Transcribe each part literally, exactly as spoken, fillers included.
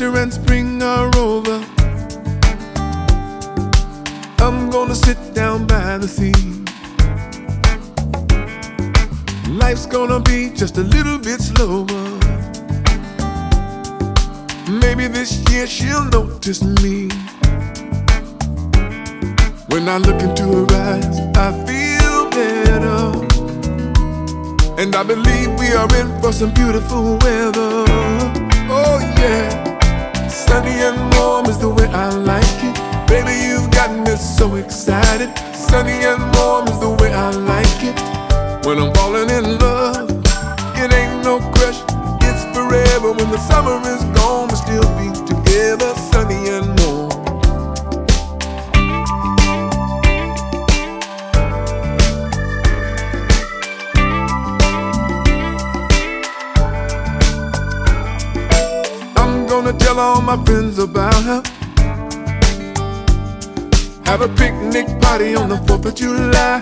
winter and spring are over, I'm gonna sit down by the sea. Life's gonna be just a little bit slower. Maybe this year she'll notice me. When I look into her eyes, I feel better, and I believe we are in for some beautiful weather. Oh yeah, sunny and warm is the way I like it. Baby, you've got me so excited. Sunny and warm is the way I like it. When I'm falling in love, it ain't no crush, it's forever. When the summer is gone, we'll still be together, sunny and warm. I'm gonna tell all my friends about her. Have a picnic party on the fourth of July.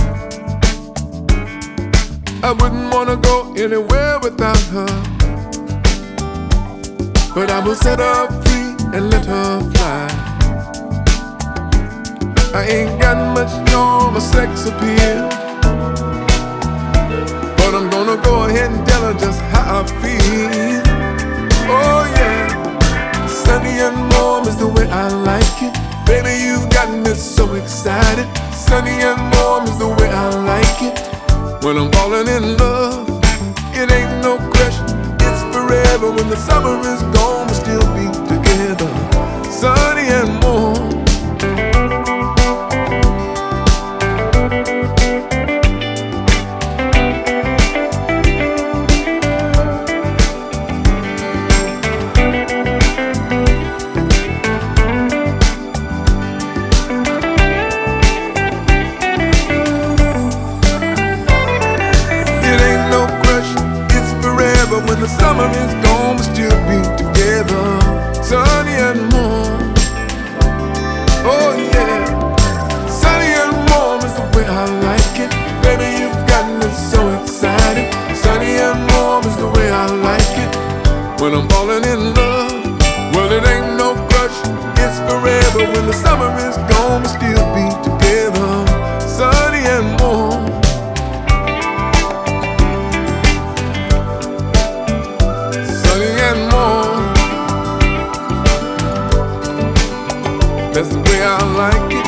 I wouldn't wanna go anywhere without her, but I will set her free and let her fly. I ain't got much charm or sex appeal, but I'm gonna go ahead and tell her just how I feel. Oh yeah, sunny and warm is the way I like it. Baby, you've got me so excited. Sunny and warm is the way I like it. When I'm falling in love, it ain't no crush, it's forever. When the summer is gone, we'll still be together, sunny and warm. When the summer is gone, we'll still be together, sunny and warm. Oh yeah, sunny and warm is the way I like it. Baby, you've got me so excited. Sunny and warm is the way I like it. When I'm falling in love, well, it ain't no crush, it's forever. When the summer is gone, we'll still be together, sunny and warm. That's the way I like it.